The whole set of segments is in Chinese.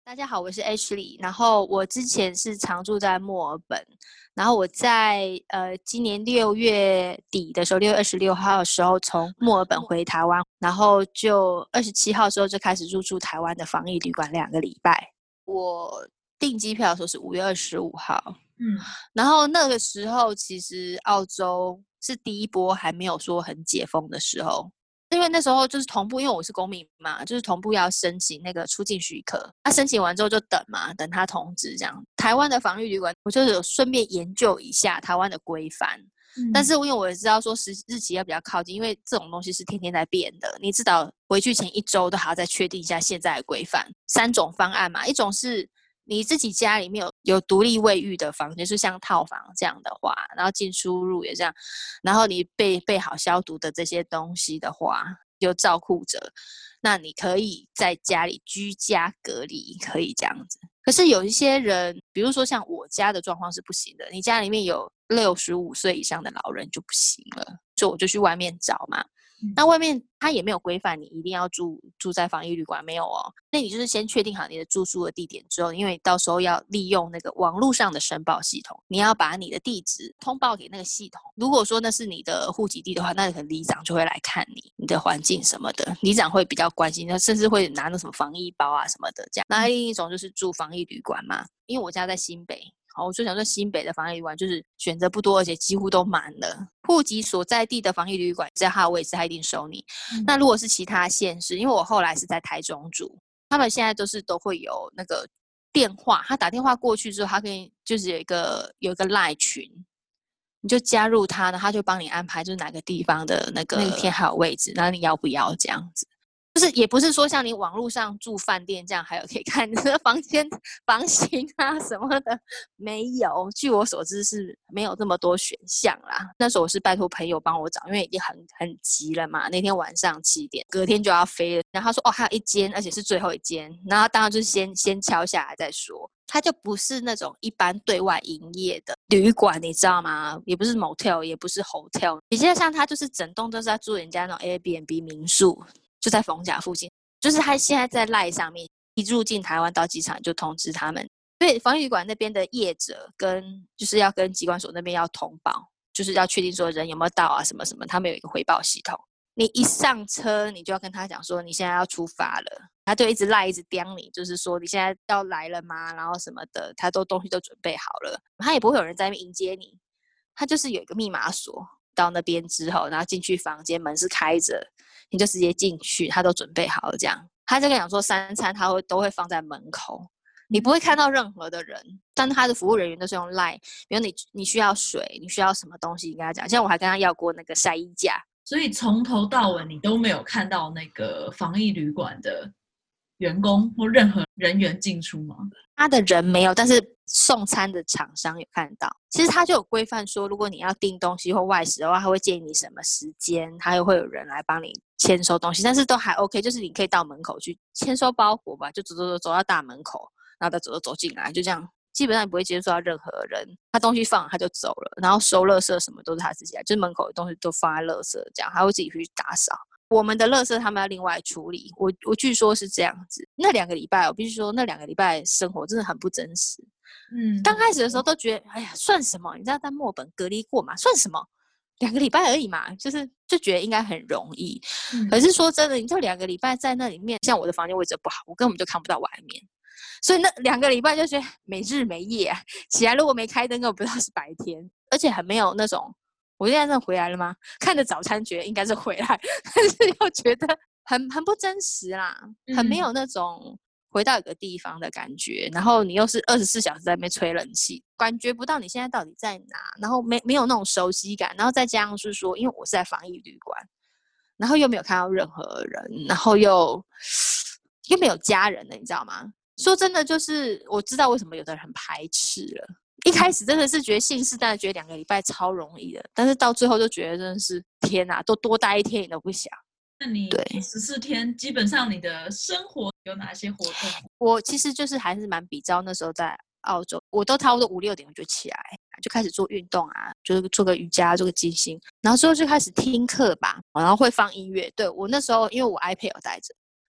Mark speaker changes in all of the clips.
Speaker 1: 大家好，我是 Ashley。然后我之前是常住在墨尔本，然后我在今年6月底的时候，6月26号的时候从墨尔本回台湾，然后就27号的时候就开始入住台湾的防疫旅馆2个礼拜。我订机票的时候是5月25号，然后那个时候其实澳洲是第一波还没有说很解封的时候，因为那时候就是同步，因为我是公民嘛，就是同步要申请那个出境许可。他申请完之后就等嘛，等他通知这样。台湾的防疫旅馆，我就是有顺便研究一下台湾的规范。但是因为我也知道说日期要比较靠近，因为这种东西是天天在变的，你至少回去前1周都还要再确定一下现在的规范。3种方案嘛，一种是你自己家里面有独立卫浴的房间，是像套房这样的话，然后进出入也这样，然后你备好消毒的这些东西的话，有照顾者，那你可以在家里居家隔离，可以这样子。可是有一些人，比如说像我家的状况是不行的，你家里面有65岁以上的老人就不行了，所以我就去外面找嘛。那外面他也没有规范你一定要住在防疫旅馆，没有哦。那你就是先确定好你的住宿的地点之后，因为到时候要利用那个网络上的申报系统，你要把你的地址通报给那个系统。如果说那是你的户籍地的话，那可能里长就会来看你的环境什么的，里长会比较关心，甚至会拿那什么防疫包啊什么的这样。那另一种就是住防疫旅馆嘛，因为我家在新北。好，我就想说新北的防疫旅馆就是选择不多，而且几乎都满了。户籍所在地的防疫旅馆，只要它的位置，它一定收你。那如果是其他县市，因为我后来是在台中住，他们现在都会有那个电话，他打电话过去之后，他可以就是有一个LINE群，你就加入他，然后他就帮你安排就是哪个地方的那一天还有位置，然后你要不要这样子。就是也不是说像你网络上住饭店这样，还有可以看你的房间房型啊什么的，没有。据我所知是没有这么多选项啦。那时候我是拜托朋友帮我找，因为已经很急了嘛。那天晚上7点，隔天就要飞了。然后他说还有一间，而且是最后一间。然后当然就是先敲下来再说。它就不是那种一般对外营业的旅馆，你知道吗？也不是 motel， 也不是 hotel。比较像它就是整栋都是在住人家那种 Airbnb 民宿。就在逢甲附近，就是他现在在 LINE 上面，一入境台湾到机场就通知他们，所以防疫旅馆那边的业者就是要跟疾管所那边要通报，就是要确定说人有没有到啊什么什么，他们有一个回报系统。你一上车，你就要跟他讲说你现在要出发了，他就一直赖一直刁你，就是说你现在要来了吗？然后什么的，他东西都准备好了，他也不会有人在那边迎接你，他就是有一个密码锁。到那边之后，然后进去房间，门是开着，你就直接进去，他都准备好了这样。他就跟你讲说3餐他都会放在门口，你不会看到任何的人，但他的服务人员都是用 LINE， 比如你需要水，你需要什么东西，你跟他讲。像我还跟他要过那个晒衣架。
Speaker 2: 所以从头到尾你都没有看到那个防疫旅馆的员工或任何人员进出吗？
Speaker 1: 他的人没有，但是送餐的厂商有看到。其实他就有规范说，如果你要订东西或外食的话，他会建议你什么时间，他又会有人来帮你签收东西，但是都还 OK， 就是你可以到门口去签收包裹吧，就走到大门口，然后再走进来，就这样。基本上你不会接触到任何人，他东西放他就走了，然后收垃圾什么都是他自己来，就是门口的东西都放在垃圾这样，他会自己去打扫。我们的垃圾他们要另外处理，我据说是这样子。那2个礼拜，我必须说那2个礼拜生活真的很不真实。刚开始的时候都觉得，哎呀，算什么？你知道在墨尔本隔离过嘛？算什么？2个礼拜而已嘛，就觉得应该很容易。可是说真的，你就2个礼拜在那里面，像我的房间位置不好，我根本就看不到外面。所以那2个礼拜就觉得没日没夜啊，起来如果没开灯，根本不知道是白天，而且很没有那种。我现在真的回来了吗？看着早餐觉得应该是回来，但是又觉得很不真实啦，很没有那种回到一个地方的感觉。然后你又是24小时在那边吹冷气，感觉不到你现在到底在哪，然后没有那种熟悉感。然后再加上是说，因为我是在防疫旅馆，然后又没有看到任何人，然后又没有家人了，你知道吗？说真的，就是我知道为什么有的人很排斥了。一开始真的是觉得信誓旦旦，觉得2个礼拜超容易的，但是到最后就觉得真的是天哪，都多待1天你都不想。
Speaker 2: 那你14天基本上你的生活有哪些活动？
Speaker 1: 我其实就是还是蛮比照那时候在澳洲，我都差不多5、6点我就起来，就开始做运动啊，就是做个瑜伽，做个静心，然后之后就开始听课吧，然后会放音乐。对，我那时候因为我 iPad 有带着，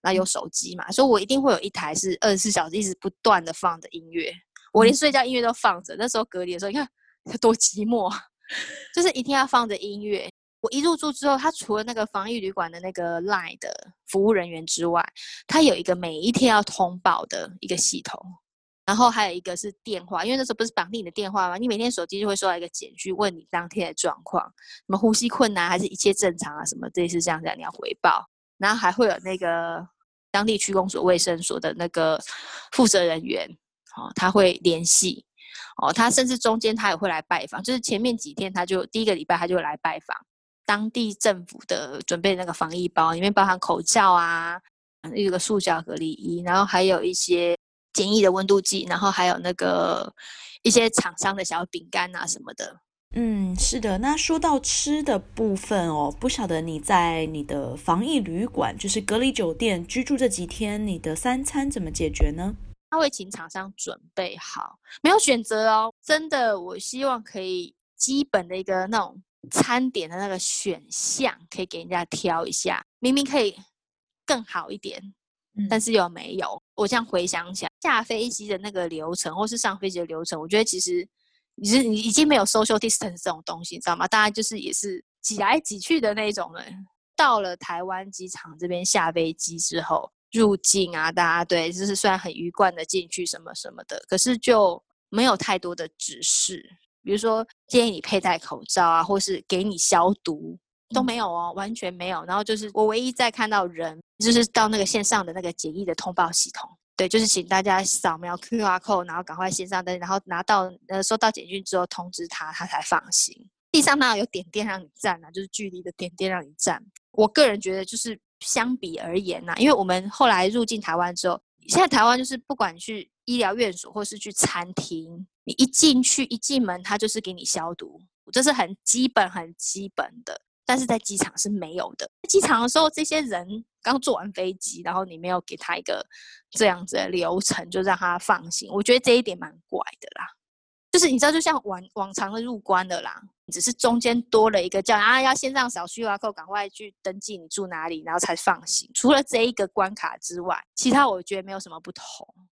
Speaker 1: 然后有手机嘛，所以我一定会有一台是24小时一直不断的放着音乐，我连睡觉音乐都放着。那时候隔离的时候，你看多寂寞，就是一定要放着音乐。我一入住之后，他除了那个防疫旅馆的那个 LINE 的服务人员之外，他有一个每一天要通报的一个系统，然后还有一个是电话，因为那时候不是绑定你的电话吗？你每天手机就会收到一个简讯，问你当天的状况，什么呼吸困难还是一切正常啊，什么类似这样你要回报。然后还会有那个当地区公所卫生所的那个负责人员，他会联系。他甚至中间他也会来拜访，就是前面几天第一个礼拜他就来拜访当地政府的准备那个防疫包，里面包含口罩啊，有个塑胶隔离衣，然后还有一些简易的温度计，然后还有那个一些厂商的小饼干啊什么的。
Speaker 3: 是的。那说到吃的部分哦，不晓得你在你的防疫旅馆，就是隔离酒店居住这几天，你的3餐怎么解决呢？
Speaker 1: 他会请厂商准备好，没有选择哦。真的，我希望可以基本的一个那种餐点的那个选项，可以给人家挑一下。明明可以更好一点，但是又没有。我这样回想起来，下飞机的那个流程，或是上飞机的流程，我觉得其实你已经没有 social distance 这种东西，你知道吗？大家就是也是挤来挤去的那种人。到了台湾机场这边下飞机之后，入境啊，大家对，就是虽然很愉快的进去什么什么的，可是就没有太多的指示，比如说建议你佩戴口罩啊，或是给你消毒，都没有哦，完全没有。然后就是我唯一在看到人，就是到那个线上的那个简易的通报系统，对，就是请大家扫描 QR code， 然后赶快线上登，然后收到简讯之后通知他才放行。地上当然有点点让你站啊，就是距离的点点让你站。我个人觉得就是相比而言因为我们后来入境台湾之后，现在台湾就是不管去医疗院所或是去餐厅，你一进门他就是给你消毒，这是很基本的。但是在机场是没有的。机场的时候，这些人刚坐完飞机，然后你没有给他一个这样子的流程，就让他放行，我觉得这一点蛮怪的啦。就是你知道，就像往常的入关的啦，只是中间多了一个叫要线上扫 QR code， 赶快去登记你住哪里，然后才放行。除了这一个关卡之外，其他我觉得没有什么不同。